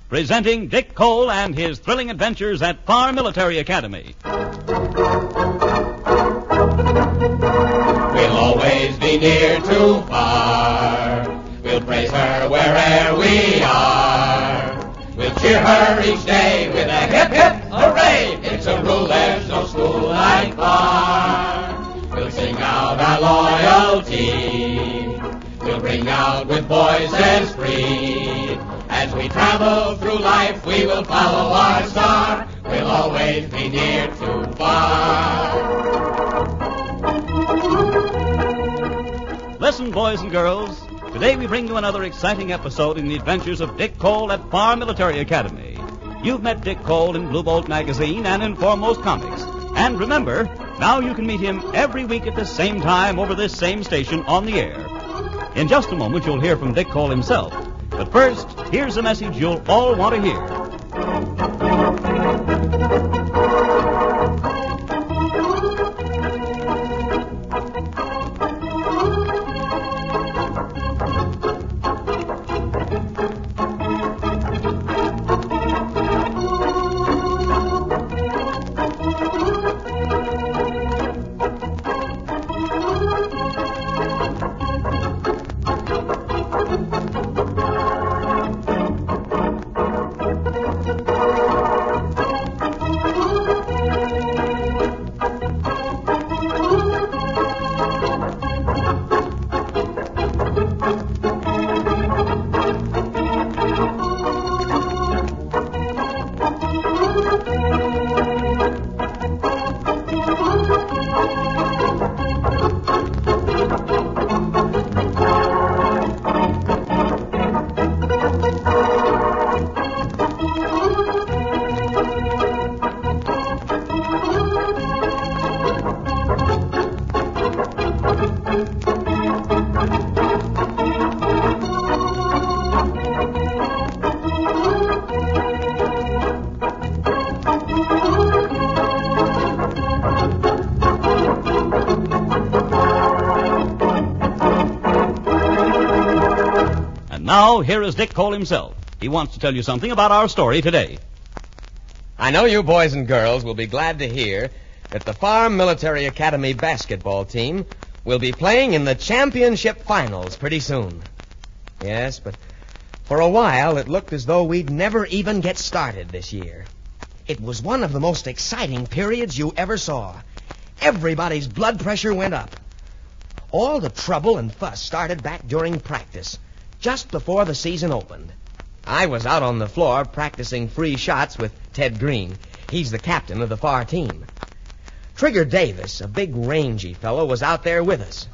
presenting Dick Cole and his thrilling adventures at Farr Military Academy. We'll always be near to Farr. We'll praise her wherever we are. We'll cheer her each day with a hip, hip, hooray. It's a rule, there's no school like Farr. We'll sing out our loyalty. We'll ring out with voices free. As we travel through life, we will follow our star. We'll always be near to Farr. Listen, boys and girls. Today we bring you another exciting episode in the adventures of Dick Cole at Farr Military Academy. You've met Dick Cole in Blue Bolt magazine and in Foremost Comics. And remember, now you can meet him every week at the same time over this same station on the air. In just a moment, you'll hear from Dick Cole himself. But first, here's a message you'll all want to hear. Now, here is Dick Cole himself. He wants to tell you something about our story today. I know you boys and girls will be glad to hear that the Farr Military Academy basketball team will be playing in the championship finals pretty soon. Yes, but for a while it looked as though we'd never even get started this year. It was one of the most exciting periods you ever saw. Everybody's blood pressure went up. All the trouble and fuss started back during practice, just before the season opened. I was out on the floor practicing free shots with Ted Green. He's the captain of the Farr team. Trigger Davis, a big rangy fellow, was out there with us.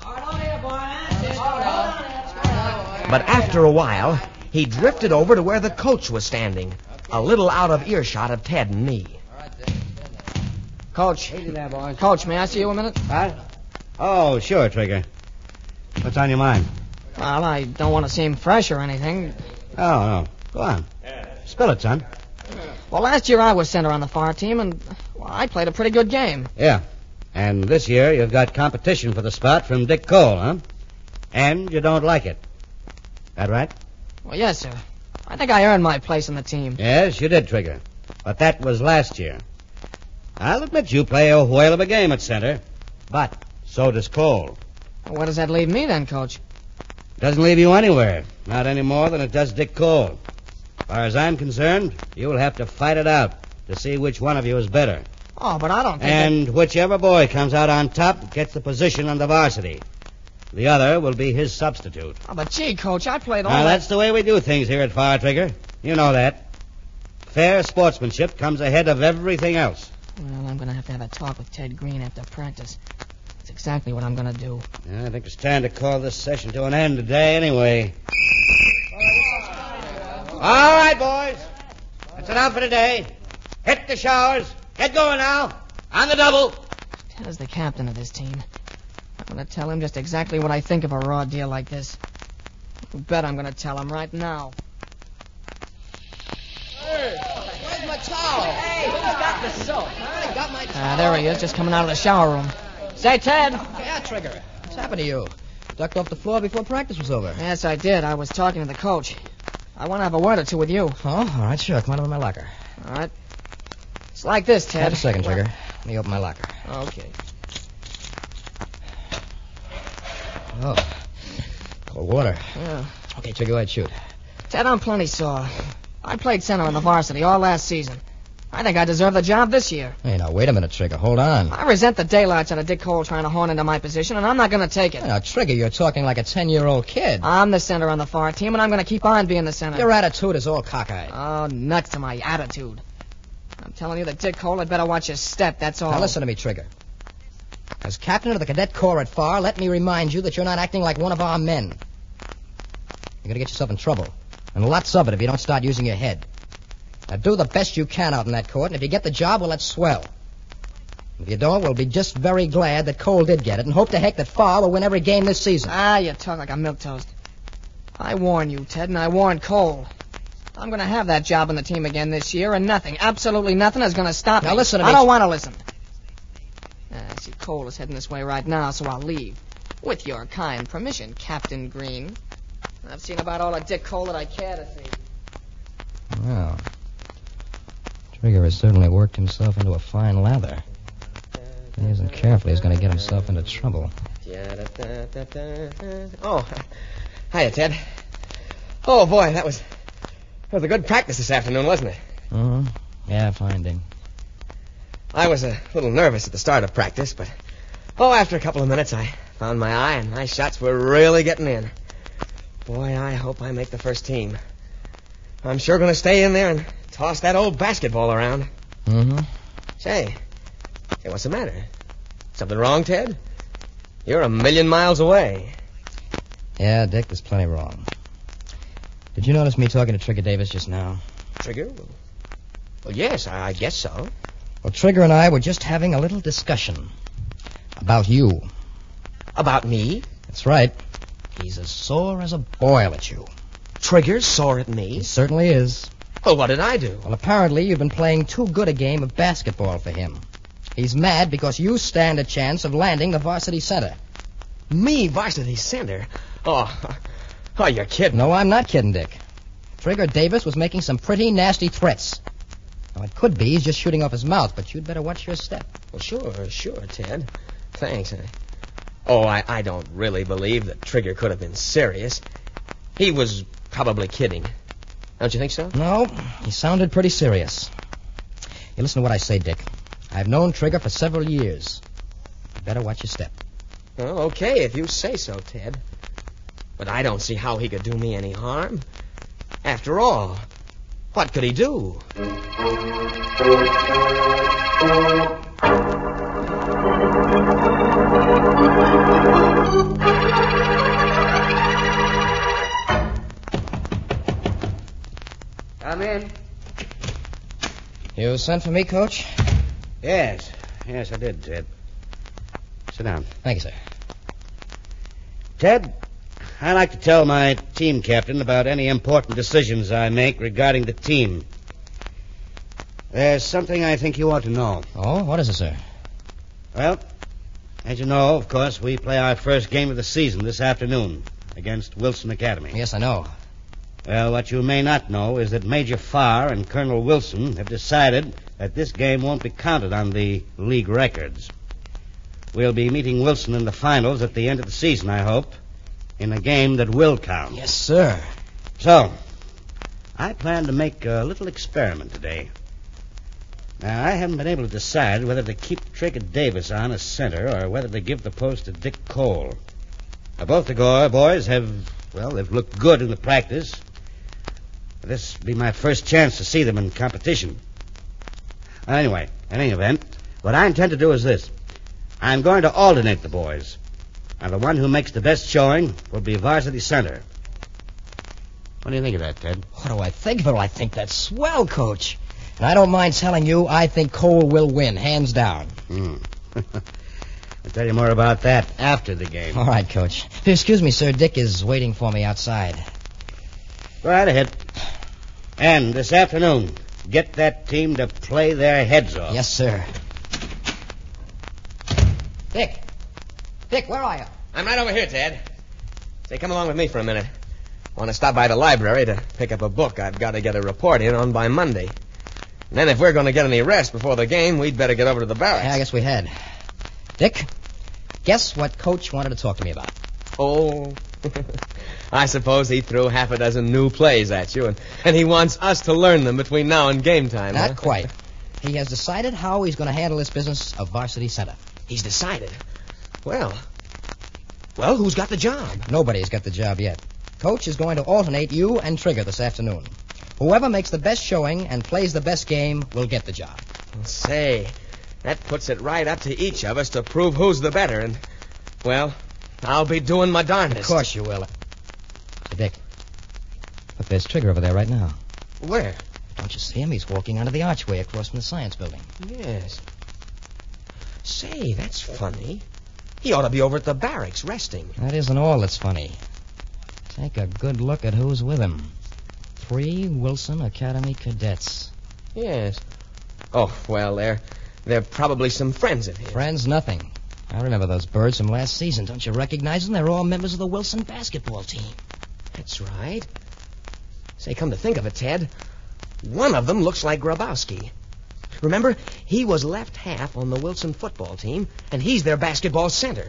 But after a while, he drifted over to where the coach was standing, a little out of earshot of Ted and me. Coach, may I see you a minute? What? Oh, sure, Trigger. What's on your mind? Well, I don't want to seem fresh or anything. Oh, no. Go on. Spill it, son. Well, last year I was center on the Farr team, and I played a pretty good game. Yeah. And this year you've got competition for the spot from Dick Cole, huh? And you don't like it. That right? Well, yes, sir. I think I earned my place in the team. Yes, you did, Trigger. But that was last year. I'll admit you play a whale of a game at center. But so does Cole. Well, where does that leave me then, Coach? Doesn't leave you anywhere. Not any more than it does Dick Cole. As far as I'm concerned, you'll have to fight it out to see which one of you is better. Oh, but I don't think And whichever boy comes out on top gets the position on the varsity. The other will be his substitute. Oh, but gee, Coach, I played all Now, that... that's the way we do things here at Farr, Trigger. You know that. Fair sportsmanship comes ahead of everything else. Well, I'm going to have a talk with Ted Green after practice. That's exactly what I'm going to do. I think it's time to call this session to an end today anyway. All right, boys. That's enough for today. Hit the showers. Get going now. On the double. Ted is the captain of this team. I'm going to tell him just exactly what I think of a raw deal like this. You bet I'm going to tell him right now. Hey, where's my towel? Hey, who's got the soap? I got my towel. There he is, just coming out of the shower room. Say, Ted. Yeah, Trigger. What's happened to you? Ducked off the floor before practice was over. Yes, I did. I was talking to the coach. I want to have a word or two with you. Oh, all right, sure. Come on over to my locker. All right. It's like this, Ted. Have a second, Trigger. Let me open my locker. Okay. Oh, cold water. Yeah. Okay, Trigger, go ahead, shoot. Ted, I'm plenty sore. I played center in the varsity all last season. I think I deserve the job this year. Hey, now, wait a minute, Trigger. Hold on. I resent the daylights out of Dick Cole trying to horn into my position, and I'm not going to take it. Hey, now, Trigger, you're talking like a 10-year-old kid. I'm the center on the far team, and I'm going to keep on being the center. Your attitude is all cockeyed. Oh, nuts to my attitude. I'm telling you that Dick Cole had better watch his step, that's all. Now, listen to me, Trigger. As captain of the cadet corps at FAR, let me remind you that you're not acting like one of our men. You're going to get yourself in trouble. And lots of it if you don't start using your head. Now, do the best you can out in that court, and if you get the job, well, that's swell. If you don't, we'll be just very glad that Cole did get it, and hope to heck that FAR will win every game this season. Ah, you talk like a milquetoast. I warn you, Ted, and I warn Cole. I'm going to have that job on the team again this year, and nothing, absolutely nothing, is going to stop me. Now, listen to me. I don't want to listen. I see Cole is heading this way right now, so I'll leave. With your kind permission, Captain Green. I've seen about all of Dick Cole that I care to see. Well, Trigger has certainly worked himself into a fine lather. If he isn't careful, he's going to get himself into trouble. Oh, hiya, Ted. Oh, boy, that was a good practice this afternoon, wasn't it? Mm-hmm. Yeah, fine, Dick. I was a little nervous at the start of practice, but, after a couple of minutes, I found my eye, and my shots were really getting in. Boy, I hope I make the first team. I'm sure going to stay in there and toss that old basketball around. Mm-hmm. Say, what's the matter? Something wrong, Ted? You're a million miles away. Yeah, Dick, there's plenty wrong. Did you notice me talking to Trigger Davis just now? Trigger? Well, yes, I guess so. Well, Trigger and I were just having a little discussion about you. About me? That's right. He's as sore as a boil at you. Trigger's sore at me? He certainly is. Well, what did I do? Well, apparently you've been playing too good a game of basketball for him. He's mad because you stand a chance of landing the varsity center. Me, varsity center? Oh, you're kidding. No, I'm not kidding, Dick. Trigger Davis was making some pretty nasty threats. Now, it could be he's just shooting off his mouth, but you'd better watch your step. Well, sure, Ted. Thanks. I don't really believe that Trigger could have been serious. He was probably kidding. Don't you think so? No, he sounded pretty serious. You listen to what I say, Dick. I've known Trigger for several years. You better watch your step. Well, okay, if you say so, Ted. But I don't see how he could do me any harm. After all, what could he do? Come in. You sent for me, Coach? Yes, I did, Ted. Sit down. Thank you, sir. Ted, I like to tell my team captain about any important decisions I make regarding the team. There's something I think you ought to know. Oh, what is it, sir? Well, as you know, of course, we play our first game of the season this afternoon against Wilson Academy. Yes, I know. Well, what you may not know is that Major Farr and Colonel Wilson have decided that this game won't be counted on the league records. We'll be meeting Wilson in the finals at the end of the season, I hope, in a game that will count. Yes, sir. So, I plan to make a little experiment today. Now, I haven't been able to decide whether to keep Trigger Davis on as center or whether to give the post to Dick Cole. Now, both the boys they've looked good in the practice. This will be my first chance to see them in competition. Anyway, in any event, what I intend to do is this. I'm going to alternate the boys. And the one who makes the best showing will be varsity center. What do you think of that, Ted? What do I think of it? I think that's swell, Coach. And I don't mind telling you, I think Cole will win, hands down. I'll tell you more about that after the game. All right, Coach. Excuse me, sir. Dick is waiting for me outside. Go right ahead. And this afternoon, get that team to play their heads off. Yes, sir. Dick, where are you? I'm right over here, Ted. Say, come along with me for a minute. Want to stop by the library to pick up a book I've got to get a report in on by Monday. And then if we're going to get any rest before the game, we'd better get over to the barracks. Yeah, I guess we had. Dick, guess what Coach wanted to talk to me about? Oh, I suppose he threw half a dozen new plays at you, and he wants us to learn them between now and game time. Not quite. He has decided how he's going to handle this business of varsity center. He's decided. Well, who's got the job? Nobody's got the job yet. Coach is going to alternate you and Trigger this afternoon. Whoever makes the best showing and plays the best game will get the job. Say, that puts it right up to each of us to prove who's the better, and, well, I'll be doing my darndest. Of course you will. Say, Dick, look, there's Trigger over there right now. Where? Don't you see him? He's walking onto the archway across from the science building. Yes. Say, that's funny. He ought to be over at the barracks resting. That isn't all that's funny. Take a good look at who's with him. 3 Wilson Academy cadets. Yes. Oh, well, they're probably some friends of his. Friends, nothing. I remember those birds from last season. Don't you recognize them? They're all members of the Wilson basketball team. That's right. Say, come to think of it, Ted, one of them looks like Grabowski. Remember, he was left half on the Wilson football team, and he's their basketball center.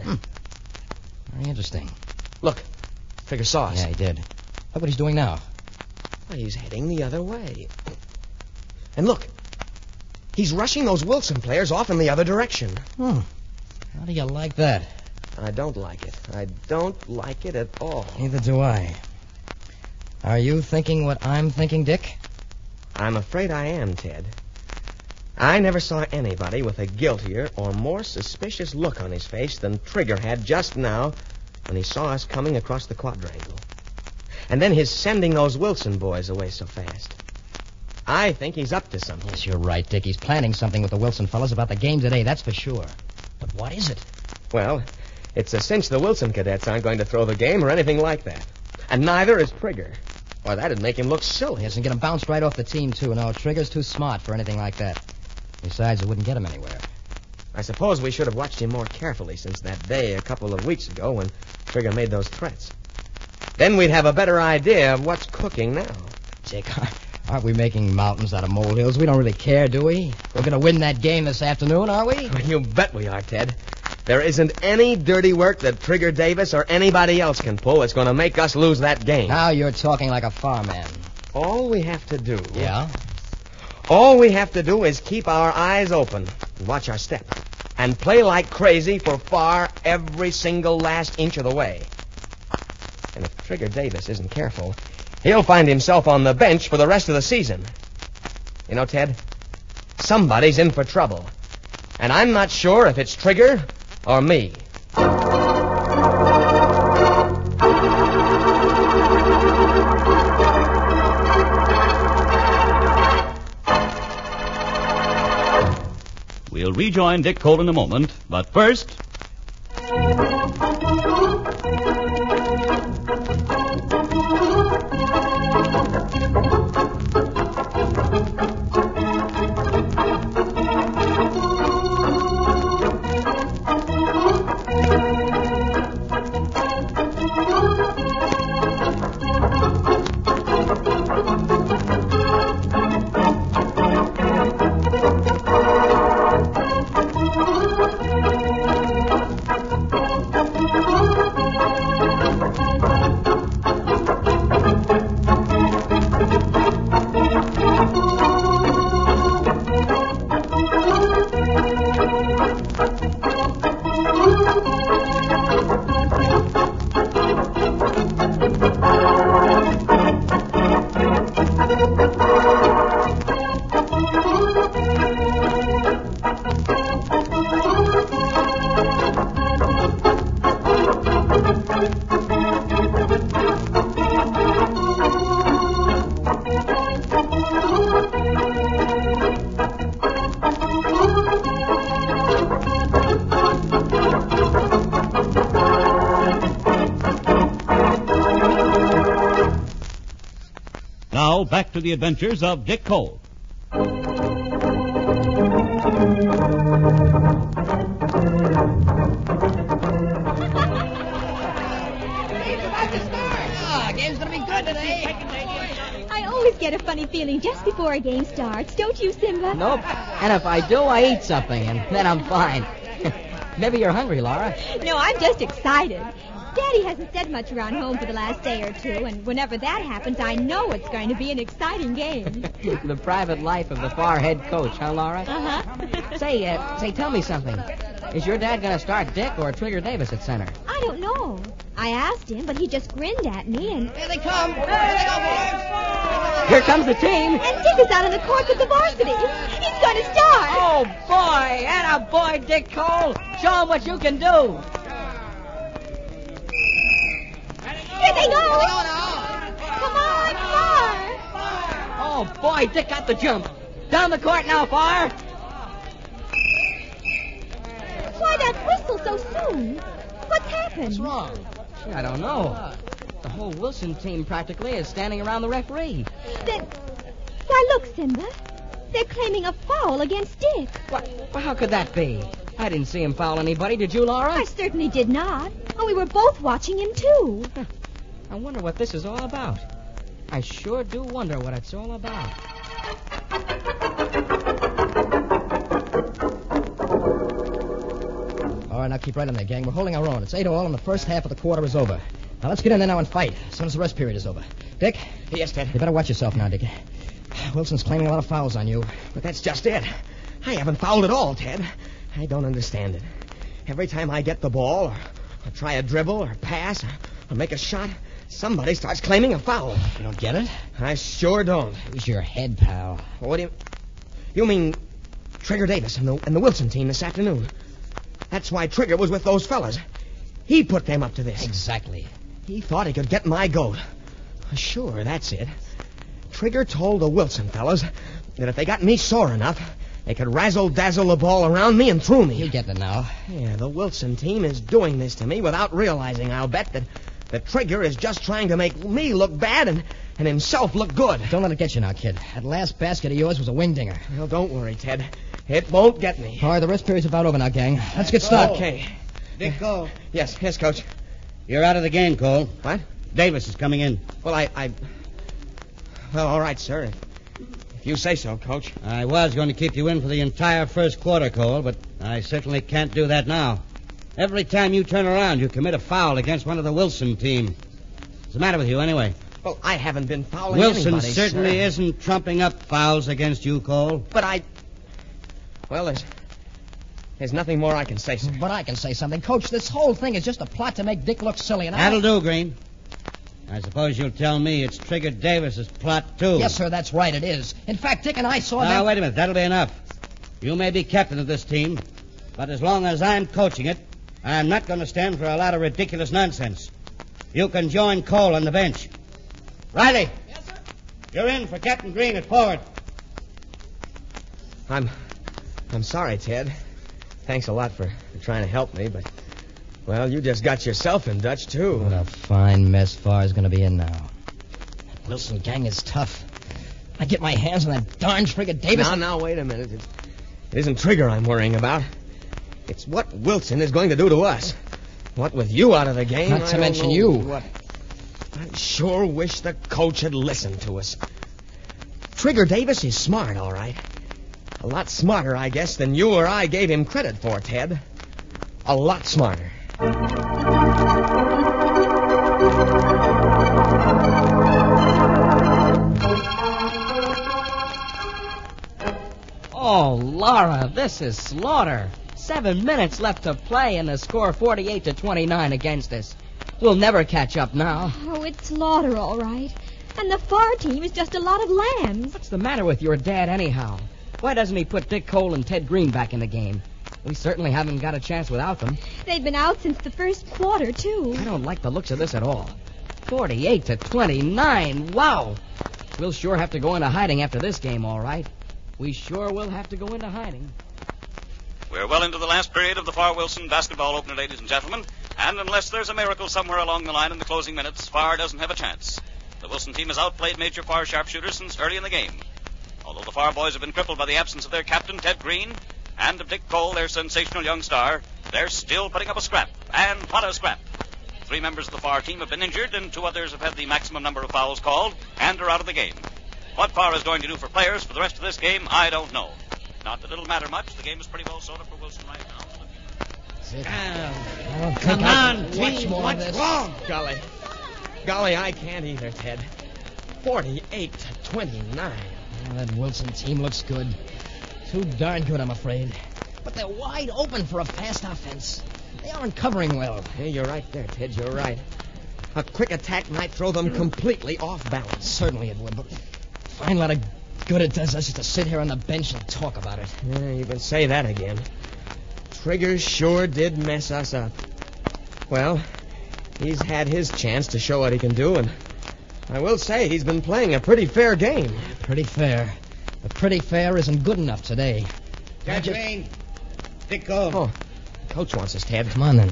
Very interesting. Look, Trigger saw us. Yeah, he did. Look what he's doing now. Well, he's heading the other way. And look, he's rushing those Wilson players off in the other direction. How do you like that? I don't like it. I don't like it at all. Neither do I. Are you thinking what I'm thinking, Dick? I'm afraid I am, Ted. I never saw anybody with a guiltier or more suspicious look on his face than Trigger had just now when he saw us coming across the quadrangle. And then his sending those Wilson boys away so fast. I think he's up to something. Yes, you're right, Dick. He's planning something with the Wilson fellas about the game today, that's for sure. But what is it? Well, it's a cinch the Wilson cadets aren't going to throw the game or anything like that. And neither is Trigger. Or that'd make him look silly. Yes, and get him bounced right off the team, too. No, Trigger's too smart for anything like that. Besides, it wouldn't get him anywhere. I suppose we should have watched him more carefully since that day a couple of weeks ago when Trigger made those threats. Then we'd have a better idea of what's cooking now. Dick, aren't we making mountains out of molehills? We don't really care, do we? We're going to win that game this afternoon, are we? You bet we are, Ted. There isn't any dirty work that Trigger Davis or anybody else can pull that's going to make us lose that game. Now you're talking like a farman. All we have to do... Yeah? All we have to do is keep our eyes open and watch our step and play like crazy for far every single last inch of the way. And if Trigger Davis isn't careful, he'll find himself on the bench for the rest of the season. You know, Ted, somebody's in for trouble. And I'm not sure if it's Trigger or me. We'll rejoin Dick Cole in a moment, but first... Now, back to the adventures of Dick Cole. game's going to be good today. I always get a funny feeling just before a game starts, don't you, Simba? Nope. And if I do, I eat something, and then I'm fine. Maybe you're hungry, Laura. No, I'm just excited. Daddy hasn't said much around home for the last day or two, and whenever that happens, I know it's going to be an exciting game. The private life of the Far head coach, huh, Laura? Uh-huh. Say, tell me something. Is your dad going to start Dick or Trigger Davis at center? I don't know. I asked him, but he just grinned at me, and... Here they come. Here they go, boys. Here comes the team. And Dick is out on the court with the varsity. He's going to start. Oh, boy. And a boy, Dick Cole. Show him what you can do. Here they go. Come on, Far. Oh, boy, Dick got the jump. Down the court now, Far. Why that whistle so soon? What's happened? What's wrong? Gee, I don't know. The whole Wilson team practically is standing around the referee. Then, why, look, Simba. They're claiming a foul against Dick. Well, how could that be? I didn't see him foul anybody. Did you, Laura? I certainly did not. And we were both watching him, too. I wonder what this is all about. I sure do wonder what it's all about. All right, now keep right in there, gang. We're holding our own. It's 8-all, and the first half of the quarter is over. Now let's get in there now and fight as soon as the rest period is over. Dick? Yes, Ted. You better watch yourself now, Dickie. Wilson's claiming a lot of fouls on you. But that's just it. I haven't fouled at all, Ted. I don't understand it. Every time I get the ball, or try a dribble, or pass, or make a shot, somebody starts claiming a foul. You don't get it? I sure don't. Use your head, pal. What do you... You mean Trigger Davis and the Wilson team this afternoon? That's why Trigger was with those fellas. He put them up to this. Exactly. He thought he could get my goat. Sure, that's it. Trigger told the Wilson fellas that if they got me sore enough, they could razzle-dazzle the ball around me and through me. You get it now. Yeah, the Wilson team is doing this to me without realizing, I'll bet, that Trigger is just trying to make me look bad and himself look good. Don't let it get you now, kid. That last basket of yours was a wing-dinger. Well, don't worry, Ted. It won't get me. All right, the rest period's about over now, gang. Let's get started. Okay. Dick Cole. Yes, Coach. You're out of the game, Cole. What? Davis is coming in. Well, Well, all right, sir. If you say so, Coach. I was going to keep you in for the entire first quarter, Cole, but I certainly can't do that now. Every time you turn around, you commit a foul against one of the Wilson team. What's the matter with you, anyway? Well, I haven't been fouling Wilson anybody, certainly sir. isn't trumping up fouls against you, Cole. But Well, there's nothing more I can say, sir. But I can say something. Coach, this whole thing is just a plot to make Dick look silly. And That'll do, Green. I suppose you'll tell me it's Trigger Davis's plot, too. Yes, sir, that's right, it is. In fact, Dick and I saw that... Now, wait a minute. That'll be enough. You may be captain of this team, but as long as I'm coaching it, I'm not going to stand for a lot of ridiculous nonsense. You can join Cole on the bench. Riley. Yes, sir. You're in for Captain Green at forward. I'm sorry, Ted. Thanks a lot for trying to help me, but... Well, you just got yourself in Dutch, too. What a fine mess Farr's going to be in now. That Wilson gang is tough. I get my hands on that darn Trigger Davis... Now, wait a minute. It isn't Trigger I'm worrying about. It's what Wilson is going to do to us. What with you out of the game, Not to mention you. I sure wish the coach had listened to us. Trigger Davis is smart, all right. A lot smarter, I guess, than you or I gave him credit for, Ted. A lot smarter. Oh, Laura, this is slaughter. 7 minutes left to play and the score 48-29 against us. We'll never catch up now. Oh, it's slaughter, all right. And the Far team is just a lot of lambs. What's the matter with your dad, anyhow? Why doesn't he put Dick Cole and Ted Green back in the game? We certainly haven't got a chance without them. They've been out since the first quarter, too. I don't like the looks of this at all. 48-29. Wow. We'll sure have to go into hiding after this game, all right. We sure will have to go into hiding. We're well into the last period of the Far Wilson basketball opener, ladies and gentlemen, and unless there's a miracle somewhere along the line in the closing minutes, Far doesn't have a chance. The Wilson team has outplayed Major Far sharpshooters since early in the game. Although the Far boys have been crippled by the absence of their captain, Ted Green, and of Dick Cole, their sensational young star, they're still putting up a scrap. And what a scrap. 3 members of the Far team have been injured, and 2 others have had the maximum number of fouls called and are out of the game. What Far is going to do for players for the rest of this game, I don't know. Not that it'll matter much. The game is pretty well sewed up for Wilson right now. Come on, team. What's wrong? Golly, I can't either, Ted. 48-29. That Wilson team looks good. Too darn good, I'm afraid. But they're wide open for a fast offense. They aren't covering well. Hey, you're right there, Ted. You're right. A quick attack might throw them completely off balance. Certainly it would, but fine lot of good it does us just to sit here on the bench and talk about it. Yeah, you can say that again. Trigger sure did mess us up. Well, he's had his chance to show what he can do, and I will say he's been playing a pretty fair game. Pretty fair. But pretty fair isn't good enough today. Ted Green, Dick Cole. Oh, Coach wants us, Ted. Come on, then.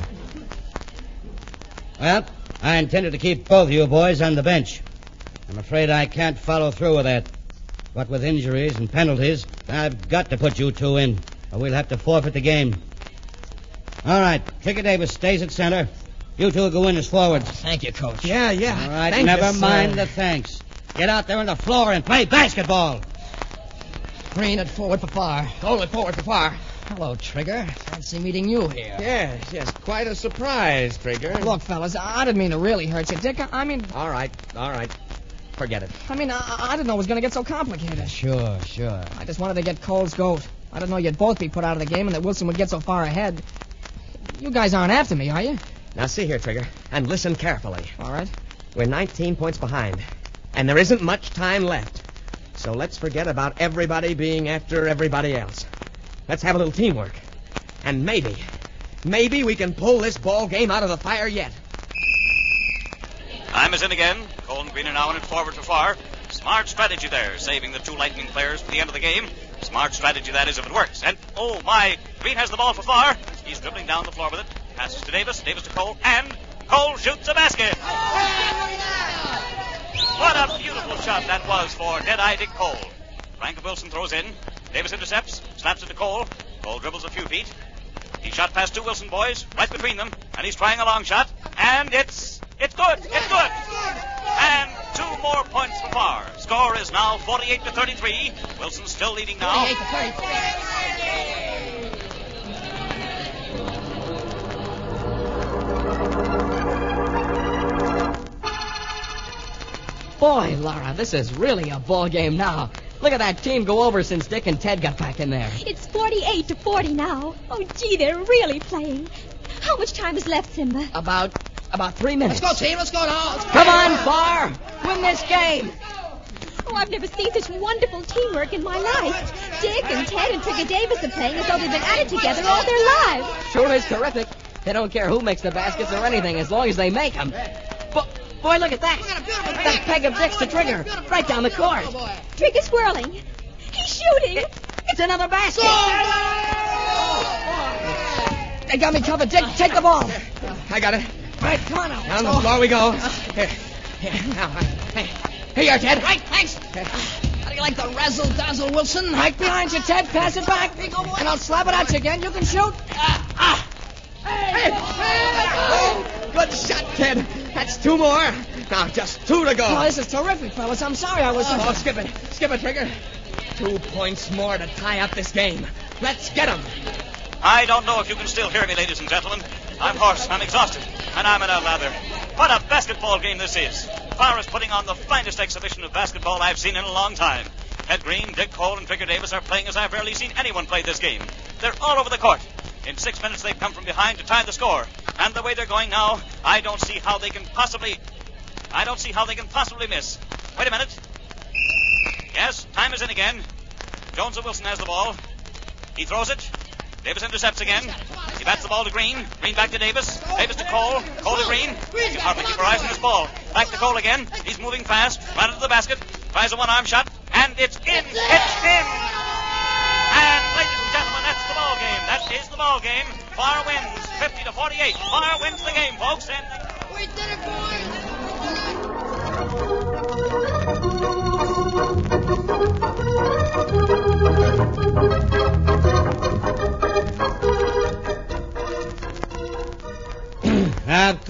Well, I intended to keep both you boys on the bench. I'm afraid I can't follow through with that. What with injuries and penalties, I've got to put you 2 in, or we'll have to forfeit the game. All right, Trigger Davis stays at center. You 2 go in as forwards. Thank you, Coach. Yeah. All right, Thank never you, mind sir. the thanks. Get out there on the floor and play basketball. Green at forward for Far. Cole at forward for Far. Hello, Trigger. Fancy meeting you here. Yes, quite a surprise, Trigger. Look, fellas, I didn't mean to really hurt you, Dick. I mean, All right. Forget it. I didn't know it was going to get so complicated. Sure. I just wanted to get Cole's goat. I didn't know you'd both be put out of the game and that Wilson would get so far ahead. You guys aren't after me, are you? Now, see here, Trigger, and listen carefully. All right. We're 19 points behind, and there isn't much time left. So let's forget about everybody being after everybody else. Let's have a little teamwork. And maybe we can pull this ball game out of the fire yet. Time is in again. Cole and Green are now in it forward for Far. Smart strategy there, saving the 2 Lightning players for the end of the game. Smart strategy, that is, if it works. And, oh, my, Green has the ball for Far. He's dribbling down the floor with it. Passes to Davis to Cole, and Cole shoots a basket. What a beautiful shot that was for Deadeye Dick Cole. Frank Wilson throws in. Davis intercepts, slaps it to Cole. Cole dribbles a few feet. He shot past 2 Wilson boys, right between them, and he's trying a long shot, and it's good. And 2 more points for Far. Score is now 48-33. Wilson's still leading now. 48-33. Boy, Laura, this is really a ball game now. Look at that team go over since Dick and Ted got back in there. It's 48-40 now. Oh, gee, they're really playing. How much time is left, Simba? About 3 minutes. Let's go, team. Let's go now. Come on, Far. Win this game. Oh, I've never seen such wonderful teamwork in my life. Dick and Ted and Trigger Davis are playing as though they've been at it together all their lives. Sure is terrific. They don't care who makes the baskets or anything as long as they make them. Boy, look at that. That peg of Dick's to Trigger. Right down the court. Trigger's swirling. He's shooting. It's another basket. They got me covered. Dick, take the ball. I got it. All right, come on now. Down the floor we go. Here. Now, here you are, Ted. Right, thanks. How do you like the razzle-dazzle, Wilson? Right behind you, Ted. Pass it back. And I'll slap it at you again. You can shoot. Good shot, Ted. That's 2 more. Now, just 2 to go. Oh, this is terrific, fellas. I'm sorry I was... Oh, skip it. Skip it, Trigger. 2 points more to tie up this game. Let's get 'em. I don't know if you can still hear me, ladies and gentlemen. I'm hoarse, I'm exhausted, and I'm in a lather. What a basketball game this is. Far is putting on the finest exhibition of basketball I've seen in a long time. Ted Green, Dick Cole, and Trigger Davis are playing as I've rarely seen anyone play this game. They're all over the court. In 6 minutes, they've come from behind to tie the score. And the way they're going now, I don't see how they can possibly miss. Wait a minute. Yes, time is in again. Jones of Wilson has the ball. He throws it. Davis intercepts again. He bats the ball to Green. Green back to Davis. Davis to Cole. Cole to Green. He can hardly keep her eyes on this ball. Back to Cole again. He's moving fast. Right into the basket. Tries a one-arm shot. And it's in. It's in. And, ladies and gentlemen, that's the ball game. That is the ball game. Far wins 50-48. Far wins the game, folks. And We did it, boys.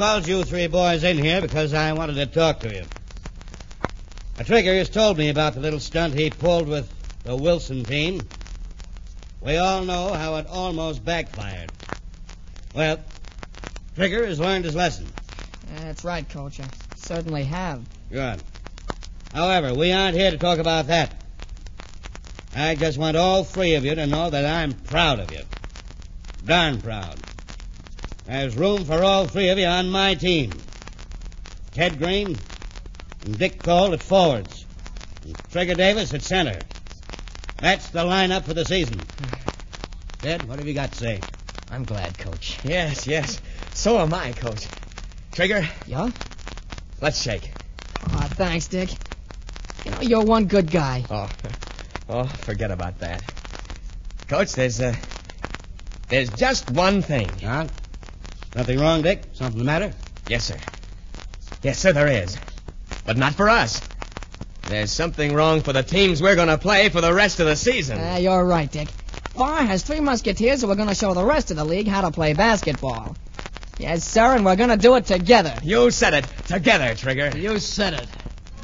called you three boys in here because I wanted to talk to you. Trigger has told me about the little stunt he pulled with the Wilson team. We all know how it almost backfired. Well, Trigger has learned his lesson. That's right, Coach. I certainly have. Good. However, we aren't here to talk about that. I just want all three of you to know that I'm proud of you. Darn proud. There's room for all three of you on my team. Ted Green and Dick Cole at forwards. And Trigger Davis at center. That's the lineup for the season. Ted, what have you got to say? I'm glad, Coach. Yes. So am I, Coach. Trigger, Yeah? let's shake. Aw, thanks, Dick. You know, you're one good guy. Oh, forget about that. Coach, there's just one thing. Huh? Nothing wrong, Dick? Something the matter? Yes, sir. Yes, sir, there is. But not for us. There's something wrong for the teams we're going to play for the rest of the season. You're right, Dick. Far has three musketeers who are going to show the rest of the league how to play basketball. Yes, sir, and we're going to do it together. You said it. Together, Trigger. You said it.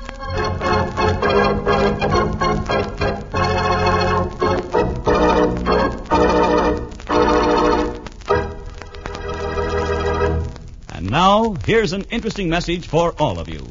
And now, here's an interesting message for all of you.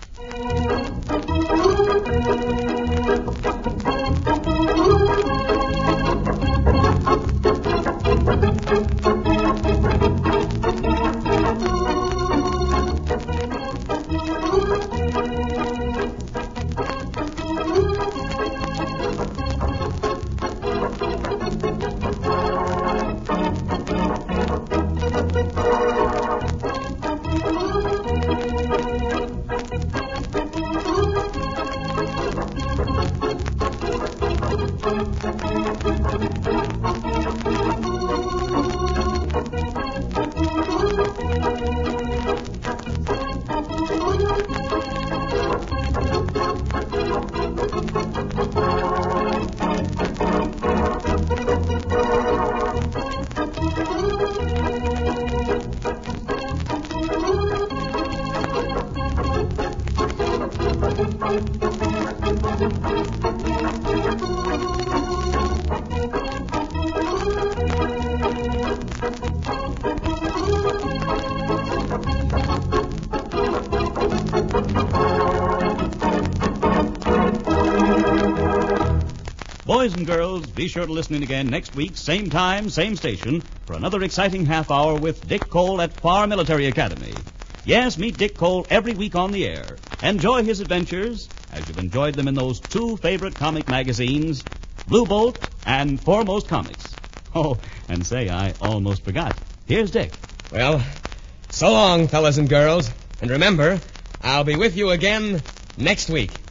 Boys and girls, be sure to listen in again next week, same time, same station, for another exciting half hour with Dick Cole at Farr Military Academy. Yes, meet Dick Cole every week on the air. Enjoy his adventures as you've enjoyed them in those two favorite comic magazines, Blue Bolt and Foremost Comics. Oh, and say, I almost forgot. Here's Dick. Well, so long, fellas and girls. And remember, I'll be with you again next week.